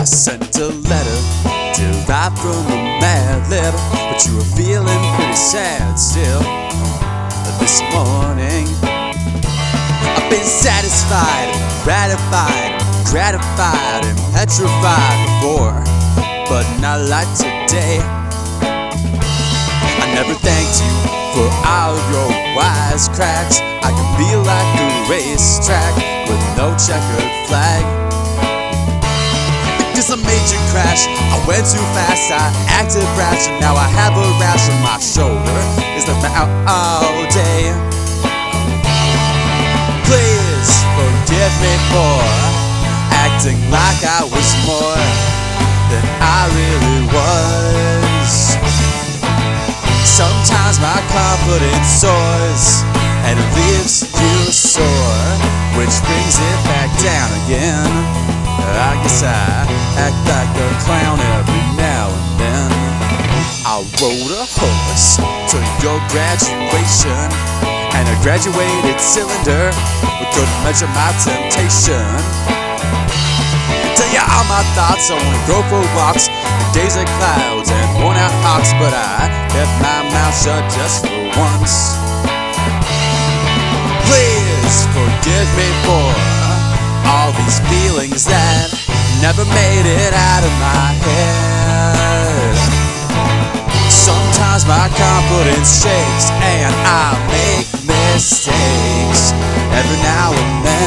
sent a letter derived from a mad lib, but you were feeling pretty sad still this morning. I've been satisfied, gratified, and petrified before, but not like today. I never thanked you for all your wisecracks. I can be like a racetrack with no checkered flag. There's a major crash, I went too fast, I acted brash, and now I have a rash on my shoulder. It's been out all day. Please forgive me for acting like I was more than I really was. Sometimes my confidence soars and it leaves you sore, which brings it back down again. I guess I act like a clown every now and then. I rode a horse to your graduation, and a graduated cylinder couldn't measure my temptation. Tell you all my thoughts, I wanna go for walks in days of clouds and worn out hawks, but I kept my mouth shut just for once. Please forgive me for all these feelings that never made it out of my head. Sometimes my confidence shakes and I make mistakes every now and then.